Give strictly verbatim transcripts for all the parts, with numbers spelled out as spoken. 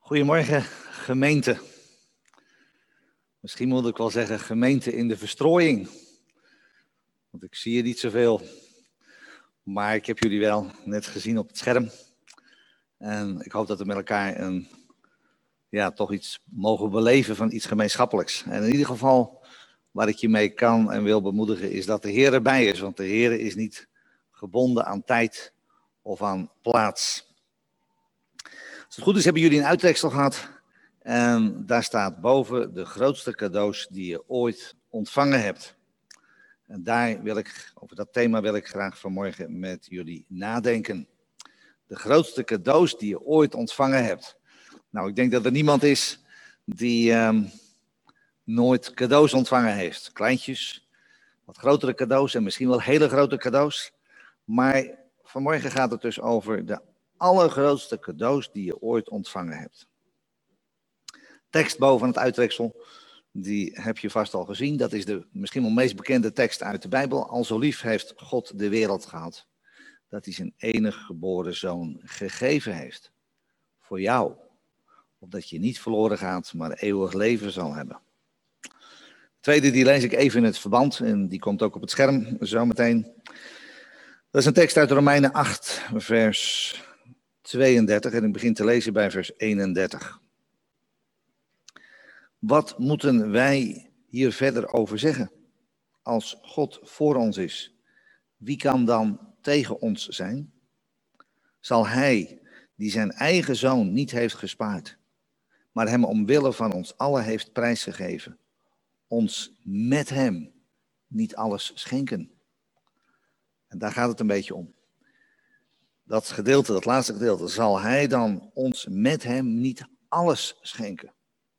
Goedemorgen, gemeente. Misschien moet ik wel zeggen gemeente in de verstrooiing. Want ik zie je niet zoveel. Maar ik heb jullie wel net gezien op het scherm. En ik hoop dat we met elkaar een, ja, toch iets mogen beleven van iets gemeenschappelijks. En in ieder geval, waar ik je mee kan en wil bemoedigen, is dat de Heer erbij is. Want de Heer is niet gebonden aan tijd of aan plaats. Als het goed is, hebben jullie een uittreksel gehad. En daar staat boven de grootste cadeaus die je ooit ontvangen hebt. En daar wil ik, over dat thema wil ik graag vanmorgen met jullie nadenken. De grootste cadeaus die je ooit ontvangen hebt. Nou, ik denk dat er niemand is die um, nooit cadeaus ontvangen heeft. Kleintjes, wat grotere cadeaus en misschien wel hele grote cadeaus. Maar vanmorgen gaat het dus over de allergrootste cadeaus die je ooit ontvangen hebt. Tekst boven het uittreksel, die heb je vast al gezien. Dat is de misschien wel meest bekende tekst uit de Bijbel. Al zo lief heeft God de wereld gehad, dat hij zijn enige geboren zoon gegeven heeft. Voor jou, opdat je niet verloren gaat, maar eeuwig leven zal hebben. De tweede, die lees ik even in het verband, en die komt ook op het scherm zometeen. Dat is een tekst uit Romeinen acht, vers tweeëndertig, en ik begin te lezen bij vers eenendertig. Wat moeten wij hier verder over zeggen? Als God voor ons is, wie kan dan tegen ons zijn? Zal hij, die zijn eigen zoon niet heeft gespaard, maar hem omwille van ons allen heeft prijsgegeven, ons met hem niet alles schenken? En daar gaat het een beetje om. Dat gedeelte, dat laatste gedeelte, zal hij dan ons met hem niet alles schenken?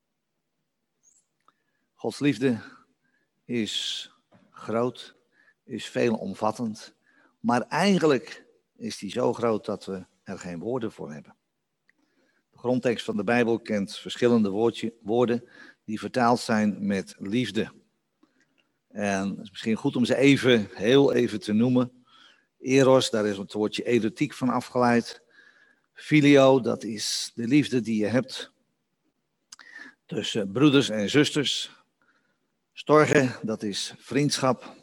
Gods liefde is groot, is veelomvattend, maar eigenlijk is die zo groot dat we er geen woorden voor hebben. De grondtekst van de Bijbel kent verschillende woordje, woorden die vertaald zijn met liefde. En het is misschien goed om ze even, heel even te noemen. Eros, daar is het woordje erotiek van afgeleid. Filio, dat is de liefde die je hebt tussen broeders en zusters. Storge, dat is vriendschap.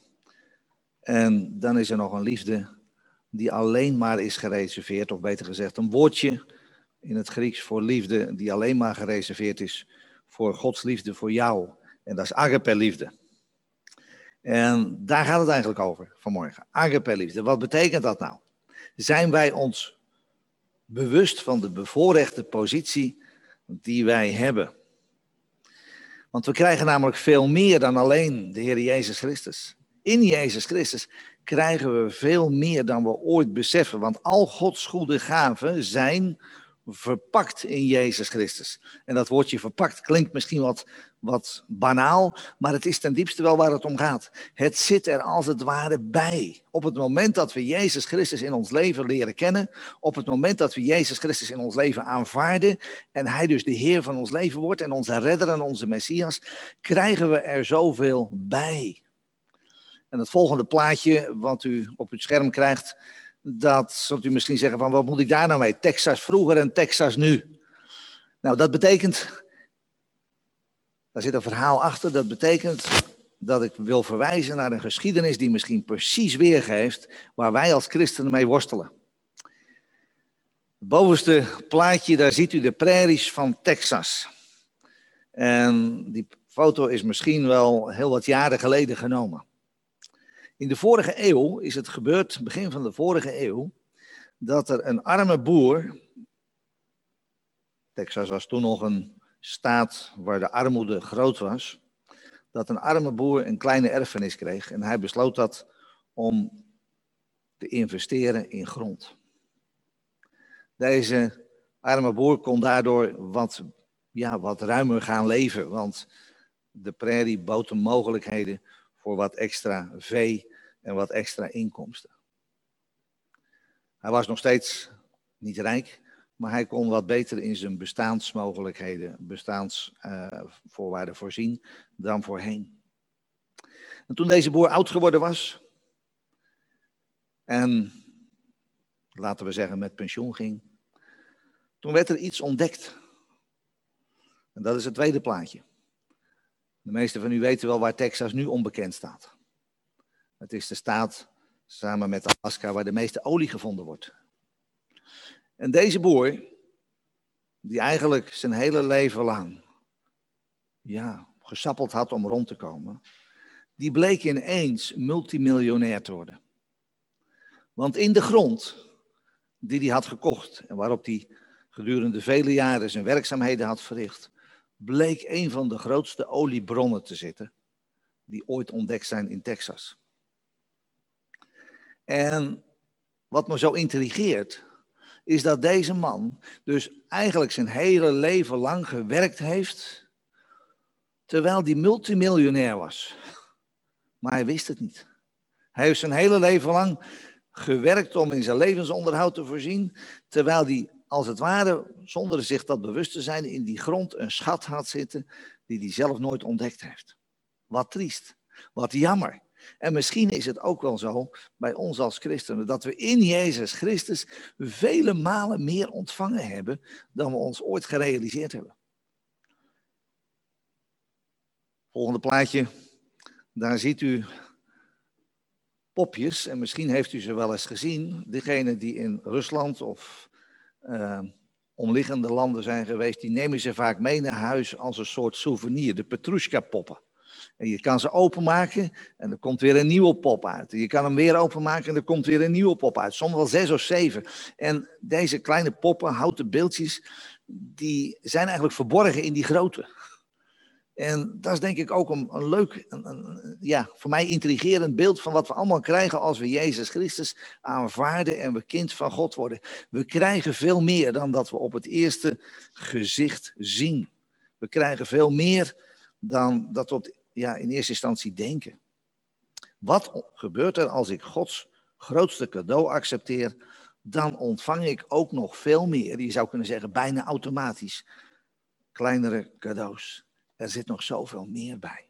En dan is er nog een liefde die alleen maar is gereserveerd, of beter gezegd een woordje in het Grieks voor liefde die alleen maar gereserveerd is voor Gods liefde voor jou. En dat is agape-liefde. En daar gaat het eigenlijk over vanmorgen. Agape-liefde, wat betekent dat nou? Zijn wij ons bewust van de bevoorrechte positie die wij hebben? Want we krijgen namelijk veel meer dan alleen de Heer Jezus Christus. In Jezus Christus krijgen we veel meer dan we ooit beseffen. Want al Gods goede gaven zijn verpakt in Jezus Christus. En dat woordje verpakt klinkt misschien wat, wat banaal, maar het is ten diepste wel waar het om gaat. Het zit er als het ware bij. Op het moment dat we Jezus Christus in ons leven leren kennen, op het moment dat we Jezus Christus in ons leven aanvaarden en hij dus de Heer van ons leven wordt en onze redder en onze Messias, krijgen we er zoveel bij. En het volgende plaatje wat u op uw scherm krijgt, dat zult u misschien zeggen van wat moet ik daar nou mee? Texas vroeger en Texas nu. Nou, dat betekent, daar zit een verhaal achter, dat betekent dat ik wil verwijzen naar een geschiedenis die misschien precies weergeeft waar wij als christenen mee worstelen. Het bovenste plaatje, daar ziet u de prairies van Texas. En die foto is misschien wel heel wat jaren geleden genomen. In de vorige eeuw is het gebeurd, begin van de vorige eeuw, dat er een arme boer, Texas was toen nog een staat waar de armoede groot was, dat een arme boer een kleine erfenis kreeg en hij besloot dat om te investeren in grond. Deze arme boer kon daardoor wat, ja, wat ruimer gaan leven, want de prairie bood hem mogelijkheden voor wat extra vee en wat extra inkomsten. Hij was nog steeds niet rijk, maar hij kon wat beter in zijn bestaansmogelijkheden, bestaansvoorwaarden uh, voorzien dan voorheen. En toen deze boer oud geworden was en, laten we zeggen, met pensioen ging, toen werd er iets ontdekt En dat is het tweede plaatje. De meesten van u weten wel waar Texas nu onbekend staat. Het is de staat, samen met Alaska, waar de meeste olie gevonden wordt. En deze boer, die eigenlijk zijn hele leven lang ja, gesappeld had om rond te komen, die bleek ineens multimiljonair te worden. Want in de grond die hij had gekocht en waarop hij gedurende vele jaren zijn werkzaamheden had verricht, bleek een van de grootste oliebronnen te zitten die ooit ontdekt zijn in Texas. En wat me zo intrigeert, is dat deze man dus eigenlijk zijn hele leven lang gewerkt heeft, terwijl hij multimiljonair was. Maar hij wist het niet. Hij heeft zijn hele leven lang gewerkt om in zijn levensonderhoud te voorzien, terwijl hij als het ware, zonder zich dat bewust te zijn, in die grond een schat had zitten die hij zelf nooit ontdekt heeft. Wat triest, wat jammer. En misschien is het ook wel zo bij ons als christenen, dat we in Jezus Christus vele malen meer ontvangen hebben dan we ons ooit gerealiseerd hebben. Volgende plaatje, daar ziet u popjes, en misschien heeft u ze wel eens gezien. Degenen die in Rusland of uh, omliggende landen zijn geweest, die nemen ze vaak mee naar huis als een soort souvenir, de Petrushka-poppen. En je kan ze openmaken en er komt weer een nieuwe pop uit. En je kan hem weer openmaken en er komt weer een nieuwe pop uit. Soms wel zes of zeven. En deze kleine poppen, houten beeldjes, die zijn eigenlijk verborgen in die grote. En dat is denk ik ook een, een leuk, een, een, ja, voor mij intrigerend beeld van wat we allemaal krijgen als we Jezus Christus aanvaarden en we kind van God worden. We krijgen veel meer dan dat we op het eerste gezicht zien. We krijgen veel meer dan dat we op, ja, in eerste instantie denken. Wat gebeurt er als ik Gods grootste cadeau accepteer? Dan ontvang ik ook nog veel meer, je zou kunnen zeggen bijna automatisch, kleinere cadeaus. Er zit nog zoveel meer bij.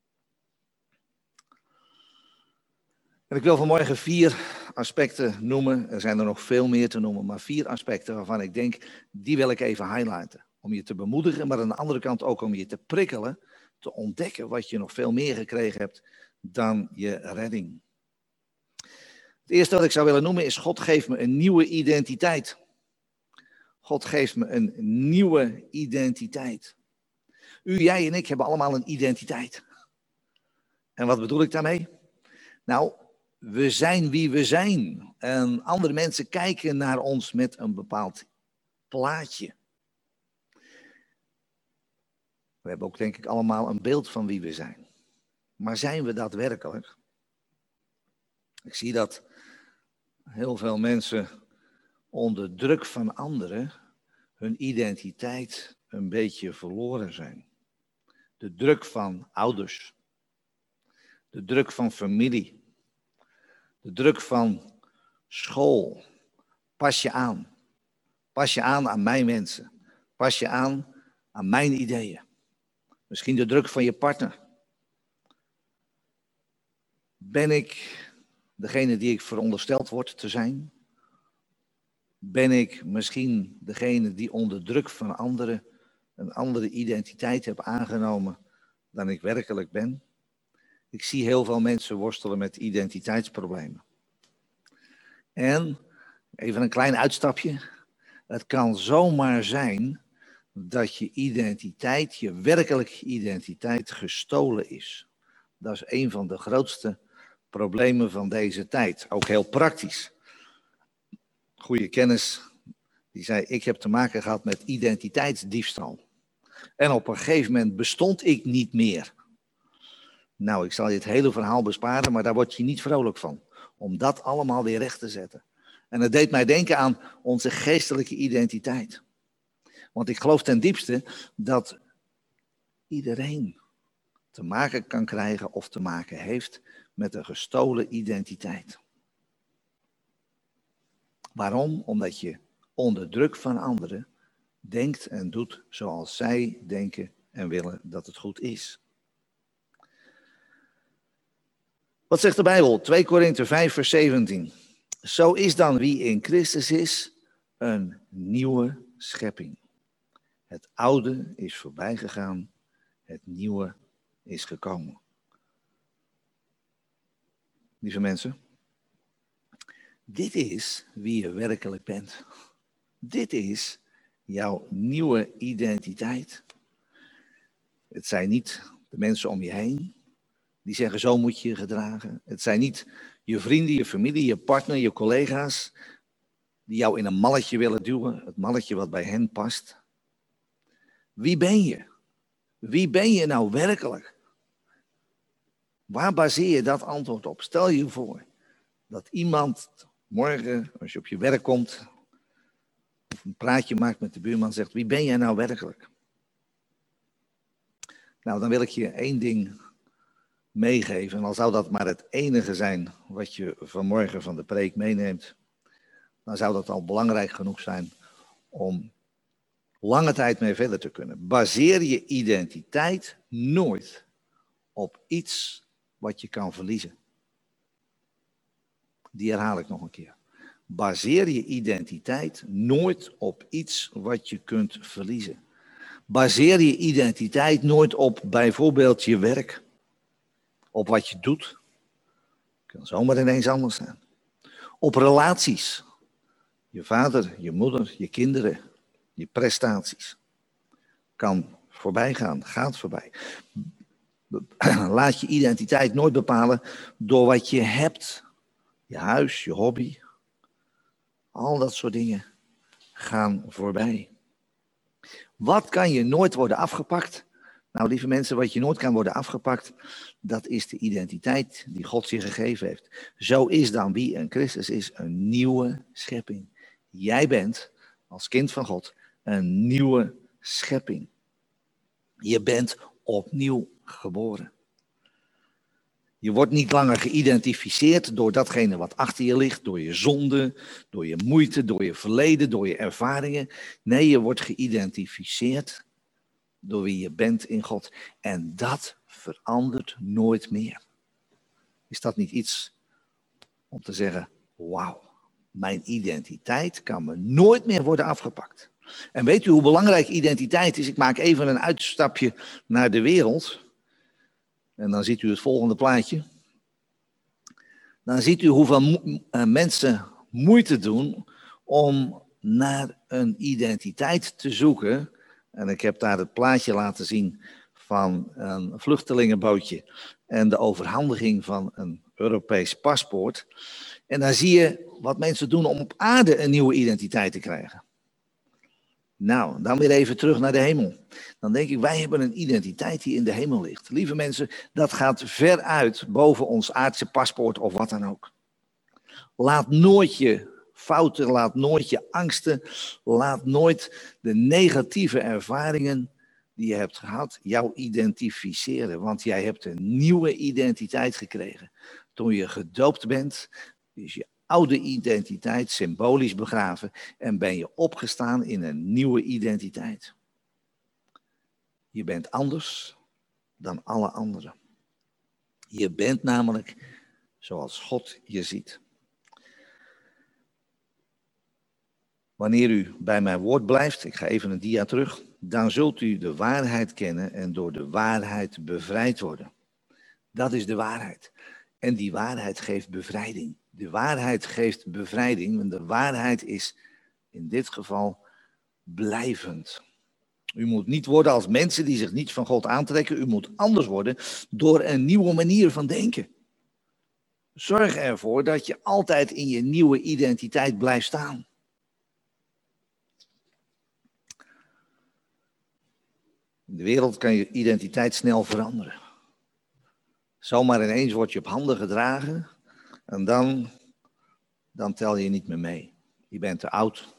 En ik wil vanmorgen vier aspecten noemen. Er zijn er nog veel meer te noemen, maar vier aspecten waarvan ik denk, die wil ik even highlighten. Om je te bemoedigen, maar aan de andere kant ook om je te prikkelen, te ontdekken wat je nog veel meer gekregen hebt dan je redding. Het eerste wat ik zou willen noemen is, God geeft me een nieuwe identiteit. God geeft me een nieuwe identiteit. U, jij en ik hebben allemaal een identiteit. En wat bedoel ik daarmee? Nou, we zijn wie we zijn. En andere mensen kijken naar ons met een bepaald plaatje. We hebben ook denk ik allemaal een beeld van wie we zijn. Maar zijn we dat werkelijk? Ik zie dat heel veel mensen onder druk van anderen hun identiteit een beetje verloren zijn. De druk van ouders. De druk van familie. De druk van school. Pas je aan. Pas je aan aan mijn mensen. Pas je aan aan mijn ideeën. Misschien de druk van je partner. Ben ik degene die ik verondersteld word te zijn? Ben ik misschien degene die onder druk van anderen een andere identiteit heb aangenomen dan ik werkelijk ben? Ik zie heel veel mensen worstelen met identiteitsproblemen. En, even een klein uitstapje, het kan zomaar zijn dat je identiteit, je werkelijke identiteit gestolen is. Dat is een van de grootste problemen van deze tijd. Ook heel praktisch. Goede kennis, die zei, ik heb te maken gehad met identiteitsdiefstal. En op een gegeven moment bestond ik niet meer. Nou, ik zal je het hele verhaal besparen, maar daar word je niet vrolijk van. Om dat allemaal weer recht te zetten. En het deed mij denken aan onze geestelijke identiteit. Want ik geloof ten diepste dat iedereen te maken kan krijgen of te maken heeft met een gestolen identiteit. Waarom? Omdat je onder druk van anderen denkt en doet zoals zij denken en willen dat het goed is. Wat zegt de Bijbel? twee Korinthe vijf vers zeventien. Zo is dan wie in Christus is een nieuwe schepping. Het oude is voorbij gegaan, het nieuwe is gekomen. Lieve mensen, dit is wie je werkelijk bent. Dit is jouw nieuwe identiteit. Het zijn niet de mensen om je heen die zeggen zo moet je je gedragen. Het zijn niet je vrienden, je familie, je partner, je collega's die jou in een malletje willen duwen. Het malletje wat bij hen past. Wie ben je? Wie ben je nou werkelijk? Waar baseer je dat antwoord op? Stel je voor dat iemand morgen, als je op je werk komt, of een praatje maakt met de buurman, zegt, wie ben jij nou werkelijk? Nou, dan wil ik je één ding meegeven. En al zou dat maar het enige zijn wat je vanmorgen van de preek meeneemt, dan zou dat al belangrijk genoeg zijn om lange tijd mee verder te kunnen. Baseer je identiteit nooit op iets wat je kan verliezen. Die herhaal ik nog een keer. Baseer je identiteit nooit op iets wat je kunt verliezen. Baseer je identiteit nooit op bijvoorbeeld je werk. Op wat je doet. Het kan zomaar ineens anders zijn. Op relaties. Je vader, je moeder, je kinderen, je prestaties. Kan voorbij gaan, gaat voorbij. Laat je identiteit nooit bepalen door wat je hebt. Je huis, je hobby. Al dat soort dingen gaan voorbij. Wat kan je nooit worden afgepakt? Nou, lieve mensen, wat je nooit kan worden afgepakt, dat is de identiteit die God je gegeven heeft. Zo is dan wie een Christus is, een nieuwe schepping. Jij bent, als kind van God, een nieuwe schepping. Je bent opnieuw geboren. Je wordt niet langer geïdentificeerd door datgene wat achter je ligt, door je zonde, door je moeite, door je verleden, door je ervaringen. Nee, je wordt geïdentificeerd door wie je bent in God. En dat verandert nooit meer. Is dat niet iets om te zeggen, wauw, mijn identiteit kan me nooit meer worden afgepakt. En weet u hoe belangrijk identiteit is? Ik maak even een uitstapje naar de wereld. En dan ziet u het volgende plaatje. Dan ziet u hoeveel mo- uh, mensen moeite doen om naar een identiteit te zoeken. En ik heb daar het plaatje laten zien van een vluchtelingenbootje en de overhandiging van een Europees paspoort. En dan zie je wat mensen doen om op aarde een nieuwe identiteit te krijgen. Nou, dan weer even terug naar de hemel. Dan denk ik, wij hebben een identiteit die in de hemel ligt. Lieve mensen, dat gaat ver uit boven ons aardse paspoort of wat dan ook. Laat nooit je fouten, laat nooit je angsten, laat nooit de negatieve ervaringen die je hebt gehad jou identificeren. Want jij hebt een nieuwe identiteit gekregen. Toen je gedoopt bent, is je oude identiteit symbolisch begraven en ben je opgestaan in een nieuwe identiteit. Je bent anders dan alle anderen. Je bent namelijk zoals God je ziet. Wanneer u bij mijn woord blijft, ik ga even een dia terug, dan zult u de waarheid kennen en door de waarheid bevrijd worden. Dat is de waarheid. En die waarheid geeft bevrijding. De waarheid geeft bevrijding, en de waarheid is in dit geval blijvend. U moet niet worden als mensen die zich niet van God aantrekken. U moet anders worden door een nieuwe manier van denken. Zorg ervoor dat je altijd in je nieuwe identiteit blijft staan. In de wereld kan je identiteit snel veranderen. Zomaar ineens word je op handen gedragen en dan, dan tel je niet meer mee. Je bent te oud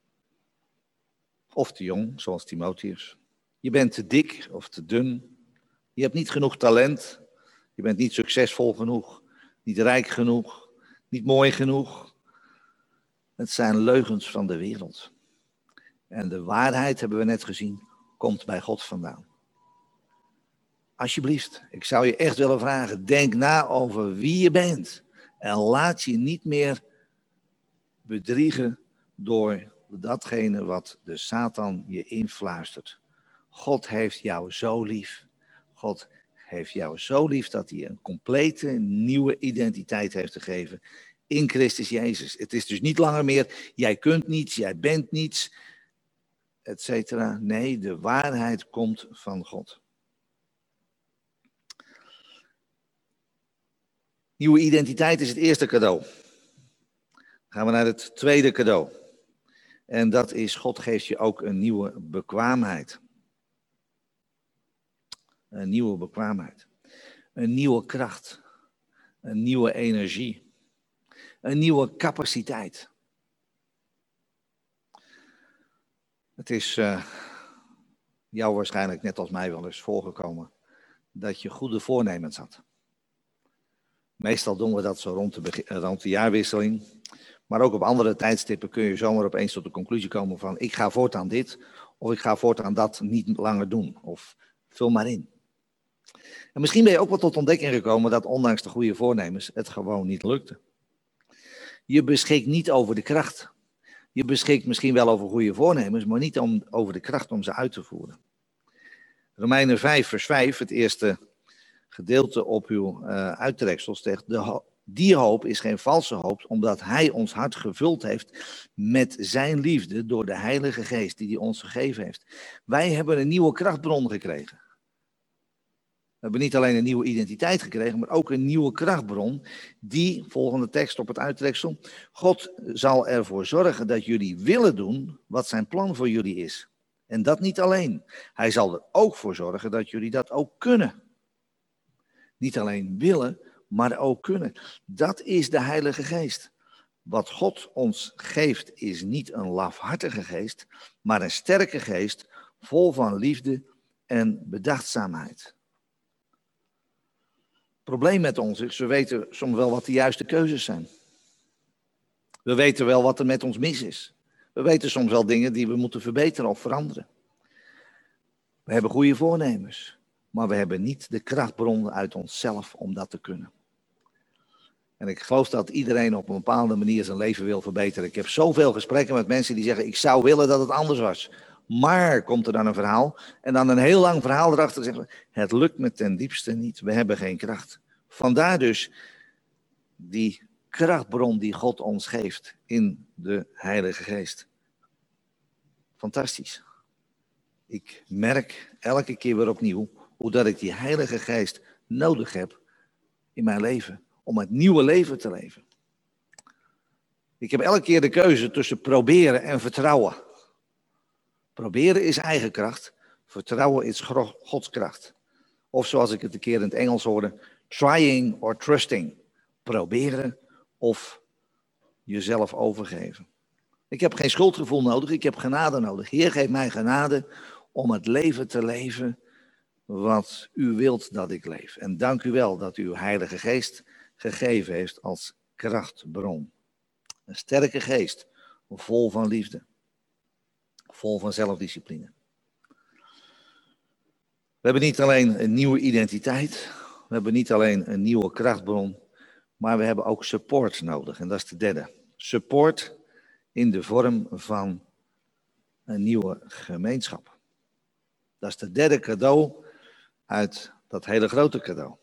of te jong, zoals Timotheus. Je bent te dik of te dun. Je hebt niet genoeg talent. Je bent niet succesvol genoeg, niet rijk genoeg, niet mooi genoeg. Het zijn leugens van de wereld. En de waarheid, hebben we net gezien, komt bij God vandaan. Alsjeblieft, ik zou je echt willen vragen, denk na over wie je bent. En laat je niet meer bedriegen door datgene wat de Satan je influistert. God heeft jou zo lief. God heeft jou zo lief dat hij een complete nieuwe identiteit heeft gegeven in Christus Jezus. Het is dus niet langer meer, jij kunt niets, jij bent niets, et cetera. Nee, de waarheid komt van God. Nieuwe identiteit is het eerste cadeau. Dan gaan we naar het tweede cadeau. En dat is, God geeft je ook een nieuwe bekwaamheid. Een nieuwe bekwaamheid. Een nieuwe kracht. Een nieuwe energie. Een nieuwe capaciteit. Het is uh, jou waarschijnlijk net als mij wel eens voorgekomen dat je goede voornemens had. Meestal doen we dat zo rond de, begin, rond de jaarwisseling. Maar ook op andere tijdstippen kun je zomaar opeens tot de conclusie komen van ik ga voortaan dit of ik ga voortaan dat niet langer doen. Of vul maar in. En misschien ben je ook wel tot ontdekking gekomen dat ondanks de goede voornemens het gewoon niet lukte. Je beschikt niet over de kracht. Je beschikt misschien wel over goede voornemens, maar niet om, over de kracht om ze uit te voeren. Romeinen vijf vers vijf, het eerste gedeelte op uw uh, uittreksel, zegt, de ho- die hoop is geen valse hoop, omdat hij ons hart gevuld heeft met zijn liefde door de Heilige Geest die hij ons gegeven heeft. Wij hebben een nieuwe krachtbron gekregen. We hebben niet alleen een nieuwe identiteit gekregen, maar ook een nieuwe krachtbron die, volgende tekst op het uittreksel, God zal ervoor zorgen dat jullie willen doen wat zijn plan voor jullie is. En dat niet alleen. Hij zal er ook voor zorgen dat jullie dat ook kunnen. Niet alleen willen, maar ook kunnen. Dat is de Heilige Geest. Wat God ons geeft is niet een lafhartige geest, maar een sterke geest, vol van liefde en bedachtzaamheid. Het probleem met ons is, we weten soms wel wat de juiste keuzes zijn. We weten wel wat er met ons mis is. We weten soms wel dingen die we moeten verbeteren of veranderen. We hebben goede voornemens, maar we hebben niet de krachtbron uit onszelf om dat te kunnen. En ik geloof dat iedereen op een bepaalde manier zijn leven wil verbeteren. Ik heb zoveel gesprekken met mensen die zeggen, ik zou willen dat het anders was. Maar komt er dan een verhaal en dan een heel lang verhaal erachter zeggen, het lukt me ten diepste niet, we hebben geen kracht. Vandaar dus die krachtbron die God ons geeft in de Heilige Geest. Fantastisch. Ik merk elke keer weer opnieuw hoe dat ik die Heilige Geest nodig heb in mijn leven. Om het nieuwe leven te leven. Ik heb elke keer de keuze tussen proberen en vertrouwen. Proberen is eigen kracht. Vertrouwen is Gods kracht. Of zoals ik het een keer in het Engels hoorde. Trying or trusting. Proberen of jezelf overgeven. Ik heb geen schuldgevoel nodig. Ik heb genade nodig. Heer, geef mij genade om het leven te leven wat u wilt dat ik leef. En dank u wel dat u uw Heilige Geest gegeven heeft als krachtbron. Een sterke geest, vol van liefde, vol van zelfdiscipline. We hebben niet alleen een nieuwe identiteit, we hebben niet alleen een nieuwe krachtbron, maar we hebben ook support nodig. En dat is de derde. Support in de vorm van een nieuwe gemeenschap. Dat is de derde cadeau uit dat hele grote cadeau.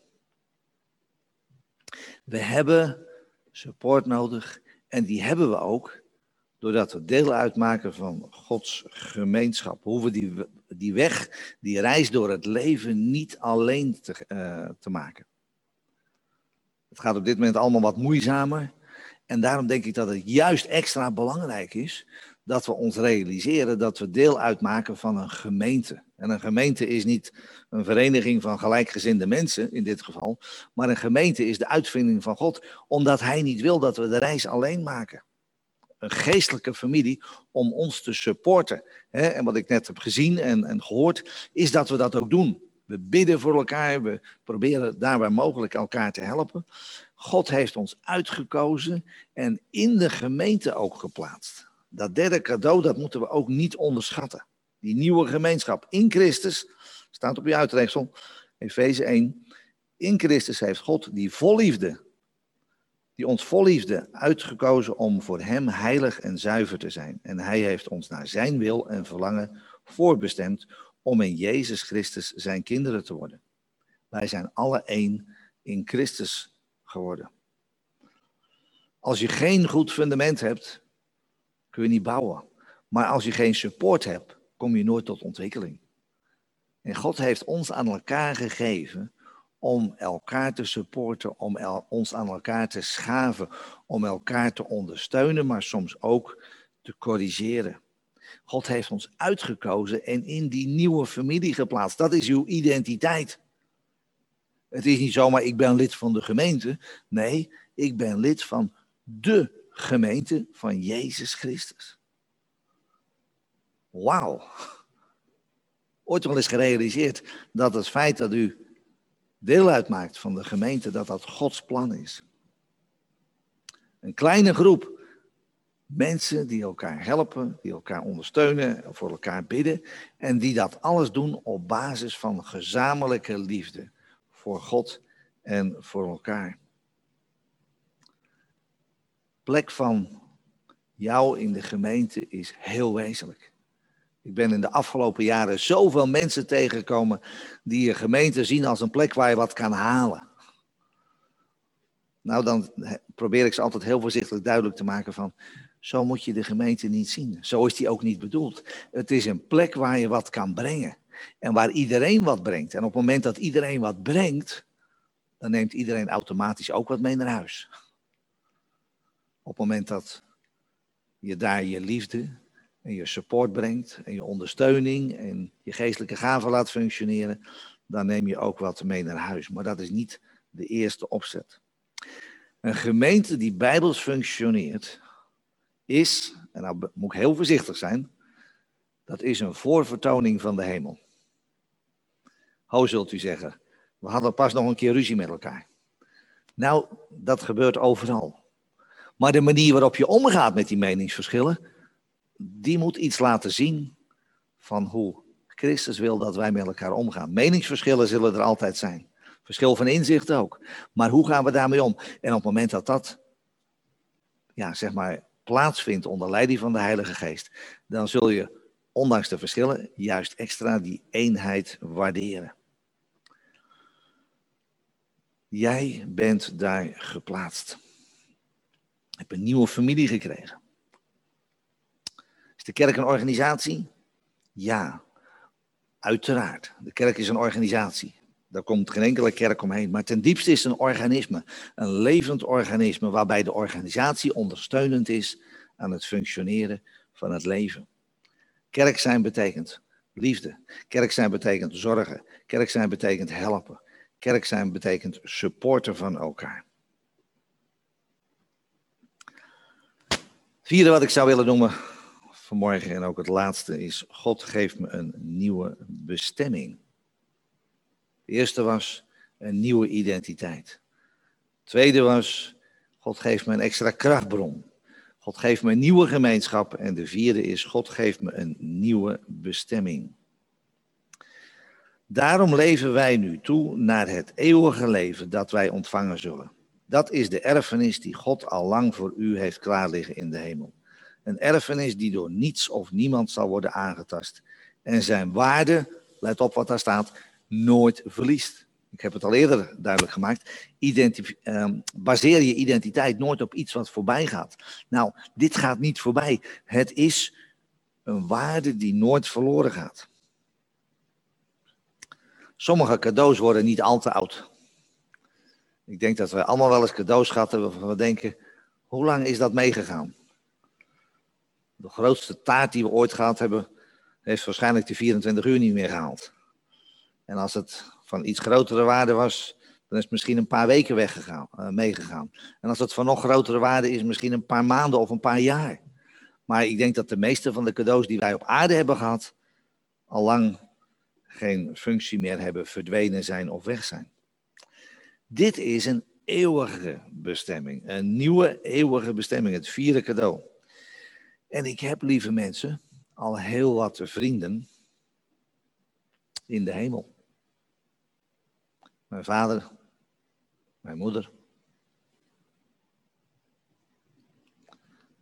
We hebben support nodig en die hebben we ook doordat we deel uitmaken van Gods gemeenschap. We hoeven die, die weg, die reis door het leven niet alleen te, uh, te maken. Het gaat op dit moment allemaal wat moeizamer en daarom denk ik dat het juist extra belangrijk is dat we ons realiseren dat we deel uitmaken van een gemeente. En een gemeente is niet een vereniging van gelijkgezinde mensen, in dit geval. Maar een gemeente is de uitvinding van God, omdat hij niet wil dat we de reis alleen maken. Een geestelijke familie om ons te supporten. En wat ik net heb gezien en, en gehoord, is dat we dat ook doen. We bidden voor elkaar, we proberen daar waar mogelijk elkaar te helpen. God heeft ons uitgekozen en in de gemeente ook geplaatst. Dat derde cadeau, dat moeten we ook niet onderschatten. Die nieuwe gemeenschap in Christus, staat op je uitreksel, Efeze één. In Christus heeft God die vol liefde, die ons vol liefde uitgekozen om voor hem heilig en zuiver te zijn. En hij heeft ons naar zijn wil en verlangen voorbestemd om in Jezus Christus zijn kinderen te worden. Wij zijn alle één in Christus geworden. Als je geen goed fundament hebt, kun je niet bouwen. Maar als je geen support hebt, kom je nooit tot ontwikkeling. En God heeft ons aan elkaar gegeven om elkaar te supporten, om el- ons aan elkaar te schaven, om elkaar te ondersteunen, maar soms ook te corrigeren. God heeft ons uitgekozen en in die nieuwe familie geplaatst. Dat is uw identiteit. Het is niet zomaar, ik ben lid van de gemeente. Nee, ik ben lid van de gemeente van Jezus Christus. Wauw. Ooit wel eens gerealiseerd dat het feit dat u deel uitmaakt van de gemeente, dat dat Gods plan is. Een kleine groep mensen die elkaar helpen, die elkaar ondersteunen, voor elkaar bidden en die dat alles doen op basis van gezamenlijke liefde voor God en voor elkaar. Plek van jou in de gemeente is heel wezenlijk. Ik ben in de afgelopen jaren zoveel mensen tegengekomen die je gemeente zien als een plek waar je wat kan halen. Nou, dan probeer ik ze altijd heel voorzichtig duidelijk te maken van, zo moet je de gemeente niet zien. Zo is die ook niet bedoeld. Het is een plek waar je wat kan brengen. En waar iedereen wat brengt. En op het moment dat iedereen wat brengt, dan neemt iedereen automatisch ook wat mee naar huis. Op het moment dat je daar je liefde en je support brengt en je ondersteuning en je geestelijke gaven laat functioneren, dan neem je ook wat mee naar huis. Maar dat is niet de eerste opzet. Een gemeente die bijbels functioneert is, en nou moet ik heel voorzichtig zijn, dat is een voorvertoning van de hemel. Ho, zult u zeggen, we hadden pas nog een keer ruzie met elkaar. Nou, dat gebeurt overal. Maar de manier waarop je omgaat met die meningsverschillen, die moet iets laten zien van hoe Christus wil dat wij met elkaar omgaan. Meningsverschillen zullen er altijd zijn. Verschil van inzicht ook. Maar hoe gaan we daarmee om? En op het moment dat dat, ja, zeg maar, plaatsvindt onder leiding van de Heilige Geest, dan zul je, ondanks de verschillen, juist extra die eenheid waarderen. Jij bent daar geplaatst. Je hebt een nieuwe familie gekregen. Is de kerk een organisatie? Ja, uiteraard. De kerk is een organisatie. Daar komt geen enkele kerk omheen. Maar ten diepste is het een organisme. Een levend organisme waarbij de organisatie ondersteunend is aan het functioneren van het leven. Kerk zijn betekent liefde. Kerk zijn betekent zorgen. Kerk zijn betekent helpen. Kerk zijn betekent supporten van elkaar. Vierde wat ik zou willen noemen vanmorgen en ook het laatste is, God geeft me een nieuwe bestemming. De eerste was een nieuwe identiteit. De tweede was, God geeft me een extra krachtbron. God geeft me een nieuwe gemeenschap. En de vierde is, God geeft me een nieuwe bestemming. Daarom leven wij nu toe naar het eeuwige leven dat wij ontvangen zullen. Dat is de erfenis die God al lang voor u heeft klaarliggen in de hemel. Een erfenis die door niets of niemand zal worden aangetast. En zijn waarde, let op wat daar staat, nooit verliest. Ik heb het al eerder duidelijk gemaakt. Identif- eh, baseer je identiteit nooit op iets wat voorbij gaat. Nou, dit gaat niet voorbij. Het is een waarde die nooit verloren gaat. Sommige cadeaus worden niet al te oud. Ik denk dat we allemaal wel eens cadeaus gehad hebben waarvan we denken, hoe lang is dat meegegaan? De grootste taart die we ooit gehad hebben, heeft waarschijnlijk de vierentwintig uur niet meer gehaald. En als het van iets grotere waarde was, dan is het misschien een paar weken weggegaan, uh, meegegaan. En als het van nog grotere waarde is, misschien een paar maanden of een paar jaar. Maar ik denk dat de meeste van de cadeaus die wij op aarde hebben gehad, al lang geen functie meer hebben, verdwenen zijn of weg zijn. Dit is een eeuwige bestemming, een nieuwe eeuwige bestemming, het vierde cadeau. En ik heb, lieve mensen, al heel wat vrienden in de hemel. Mijn vader, mijn moeder,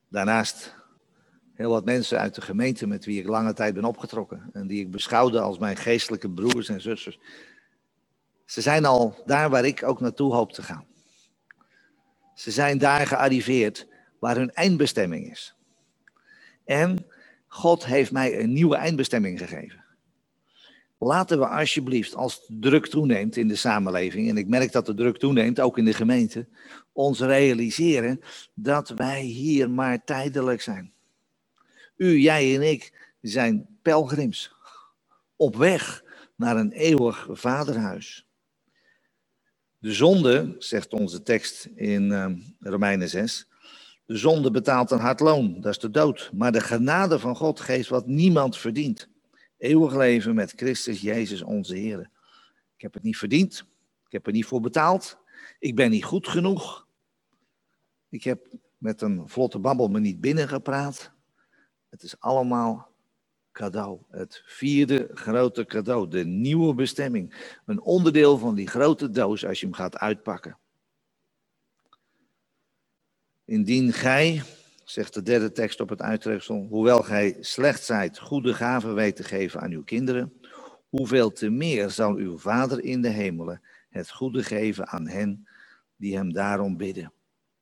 Daarnaast heel wat mensen uit de gemeente met wie ik lange tijd ben opgetrokken. En die ik beschouwde als mijn geestelijke broers en zusters. Ze zijn al daar waar ik ook naartoe hoop te gaan. Ze zijn daar gearriveerd waar hun eindbestemming is. En God heeft mij een nieuwe eindbestemming gegeven. Laten we alsjeblieft, als de druk toeneemt in de samenleving, en ik merk dat de druk toeneemt, ook in de gemeente, ons realiseren dat wij hier maar tijdelijk zijn. U, jij en ik zijn pelgrims op weg naar een eeuwig vaderhuis. De zonde, zegt onze tekst in uh, Romeinen zes, de zonde betaalt een hard loon, dat is de dood. Maar de genade van God geeft wat niemand verdient. Eeuwig leven met Christus Jezus onze Heer. Ik heb het niet verdiend, ik heb er niet voor betaald, ik ben niet goed genoeg. Ik heb met een vlotte babbel me niet binnengepraat. Het is allemaal cadeau. Het vierde grote cadeau. De nieuwe bestemming. Een onderdeel van die grote doos als je hem gaat uitpakken. Indien gij, zegt de derde tekst op het uittreksel, hoewel gij slecht zijt, goede gaven weet te geven aan uw kinderen, hoeveel te meer zal uw Vader in de hemelen het goede geven aan hen die hem daarom bidden.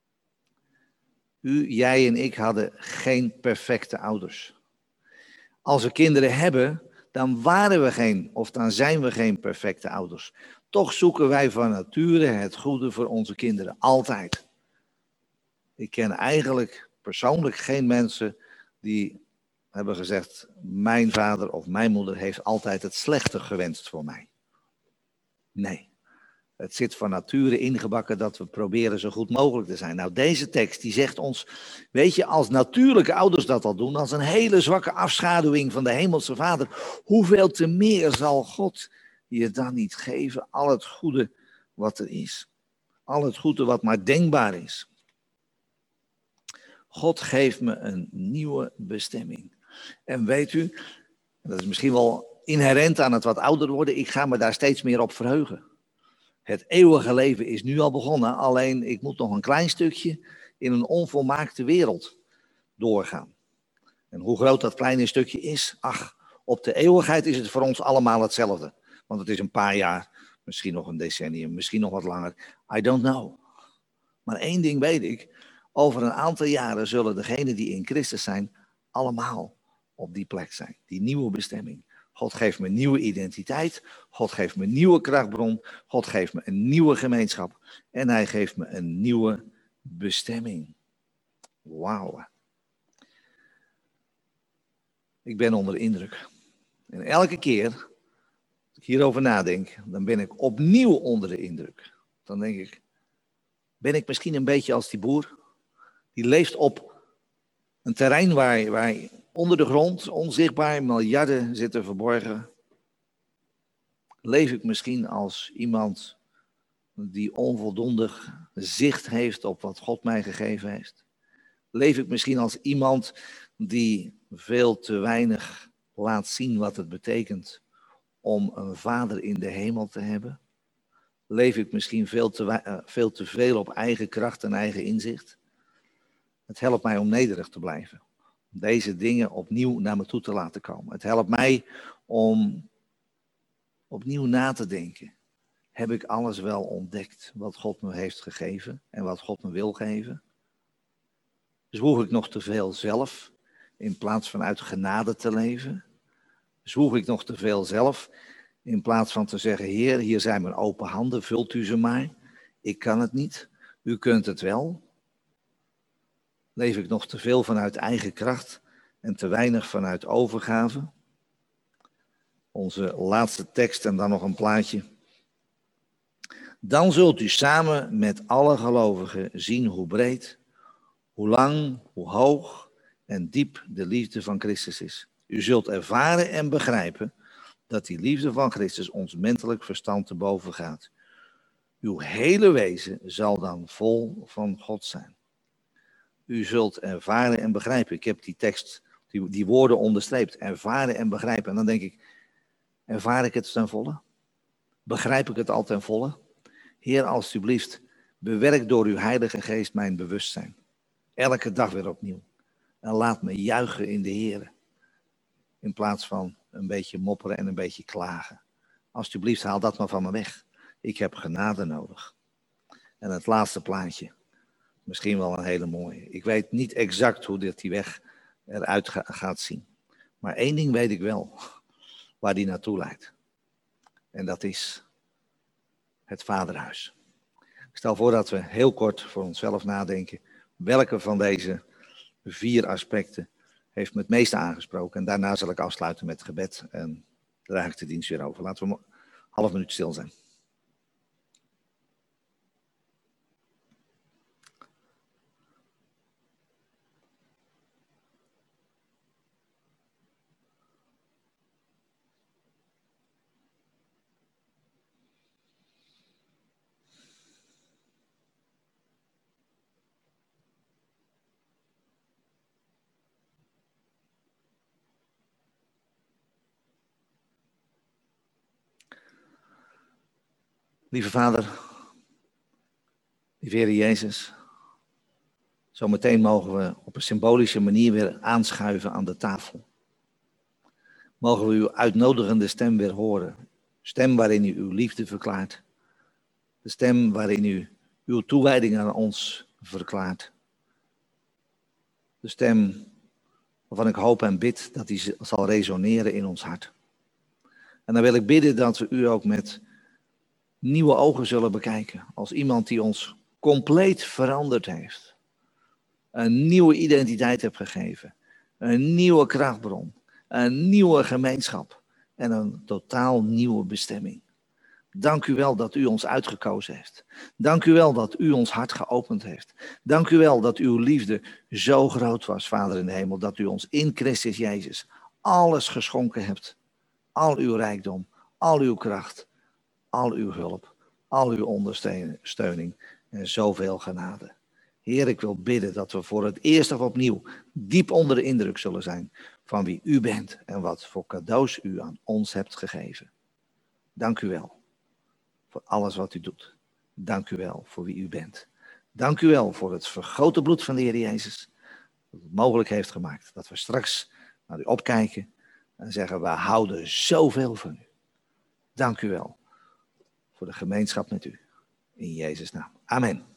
U, jij en ik hadden geen perfecte ouders. Als we kinderen hebben, dan waren we geen, of dan zijn we geen perfecte ouders. Toch zoeken wij van nature het goede voor onze kinderen, altijd. Ik ken eigenlijk persoonlijk geen mensen die hebben gezegd, mijn vader of mijn moeder heeft altijd het slechte gewenst voor mij. Nee. Het zit van nature ingebakken dat we proberen zo goed mogelijk te zijn. Nou, deze tekst die zegt ons, weet je, als natuurlijke ouders dat al doen, als een hele zwakke afschaduwing van de hemelse Vader, hoeveel te meer zal God je dan niet geven, al het goede wat er is. Al het goede wat maar denkbaar is. God geeft me een nieuwe bestemming. En weet u, dat is misschien wel inherent aan het wat ouder worden, ik ga me daar steeds meer op verheugen. Het eeuwige leven is nu al begonnen, alleen ik moet nog een klein stukje in een onvolmaakte wereld doorgaan. En hoe groot dat kleine stukje is, ach, op de eeuwigheid is het voor ons allemaal hetzelfde. Want het is een paar jaar, misschien nog een decennium, misschien nog wat langer. I don't know. Maar één ding weet ik, over een aantal jaren zullen degenen die in Christus zijn, allemaal op die plek zijn. Die nieuwe bestemming. God geeft me een nieuwe identiteit. God geeft me een nieuwe krachtbron. God geeft me een nieuwe gemeenschap. En hij geeft me een nieuwe bestemming. Wauw. Ik ben onder indruk. En elke keer als ik hierover nadenk, dan ben ik opnieuw onder de indruk. Dan denk ik, ben ik misschien een beetje als die boer? Die leeft op een terrein waar, waar onder de grond, onzichtbaar, miljarden zitten verborgen. Leef ik misschien als iemand die onvoldoende zicht heeft op wat God mij gegeven heeft? Leef ik misschien als iemand die veel te weinig laat zien wat het betekent om een vader in de hemel te hebben? Leef ik misschien veel te, uh, veel te veel op eigen kracht en eigen inzicht? Het helpt mij om nederig te blijven. Om deze dingen opnieuw naar me toe te laten komen. Het helpt mij om opnieuw na te denken. Heb ik alles wel ontdekt wat God me heeft gegeven en wat God me wil geven? Zwoeg ik nog te veel zelf in plaats van uit genade te leven? Zwoeg ik nog te veel zelf in plaats van te zeggen, Heer, hier zijn mijn open handen, vult u ze maar. Ik kan het niet, u kunt het wel. Leef ik nog te veel vanuit eigen kracht en te weinig vanuit overgave? Onze laatste tekst en dan nog een plaatje. Dan zult u samen met alle gelovigen zien hoe breed, hoe lang, hoe hoog en diep de liefde van Christus is. U zult ervaren en begrijpen dat die liefde van Christus ons menselijk verstand te boven gaat. Uw hele wezen zal dan vol van God zijn. U zult ervaren en begrijpen. Ik heb die tekst, die, die woorden onderstreept. Ervaren en begrijpen. En dan denk ik, ervaar ik het ten volle? Begrijp ik het al ten volle? Heer, alstublieft, bewerk door uw Heilige Geest mijn bewustzijn. Elke dag weer opnieuw. En laat me juichen in de Heer. In plaats van een beetje mopperen en een beetje klagen. Alsjeblieft, haal dat maar van me weg. Ik heb genade nodig. En het laatste plaatje. Misschien wel een hele mooie. Ik weet niet exact hoe dit die weg eruit ga, gaat zien. Maar één ding weet ik wel. Waar die naartoe leidt. En dat is het vaderhuis. Ik stel voor dat we heel kort voor onszelf nadenken. Welke van deze vier aspecten heeft me het meeste aangesproken. En daarna zal ik afsluiten met gebed. En dan draag ik de dienst weer over. Laten we een half minuut stil zijn. Lieve Vader, lieve Heer Jezus, zometeen mogen we op een symbolische manier weer aanschuiven aan de tafel. Mogen we uw uitnodigende stem weer horen. Stem waarin u uw liefde verklaart. De stem waarin u uw toewijding aan ons verklaart. De stem waarvan ik hoop en bid dat die zal resoneren in ons hart. En dan wil ik bidden dat we u ook met nieuwe ogen zullen bekijken. Als iemand die ons compleet veranderd heeft. Een nieuwe identiteit heeft gegeven. Een nieuwe krachtbron. Een nieuwe gemeenschap. En een totaal nieuwe bestemming. Dank u wel dat u ons uitgekozen heeft. Dank u wel dat u ons hart geopend heeft. Dank u wel dat uw liefde zo groot was, Vader in de hemel. Dat u ons in Christus Jezus alles geschonken hebt. Al uw rijkdom, al uw kracht, al uw hulp, al uw ondersteuning en zoveel genade. Heer, ik wil bidden dat we voor het eerst of opnieuw diep onder de indruk zullen zijn van wie u bent en wat voor cadeaus u aan ons hebt gegeven. Dank u wel voor alles wat u doet. Dank u wel voor wie u bent. Dank u wel voor het vergrote bloed van de Heer Jezus. Dat het mogelijk heeft gemaakt dat we straks naar u opkijken en zeggen, we houden zoveel van u. Dank u wel voor de gemeenschap met u. In Jezus' naam. Amen.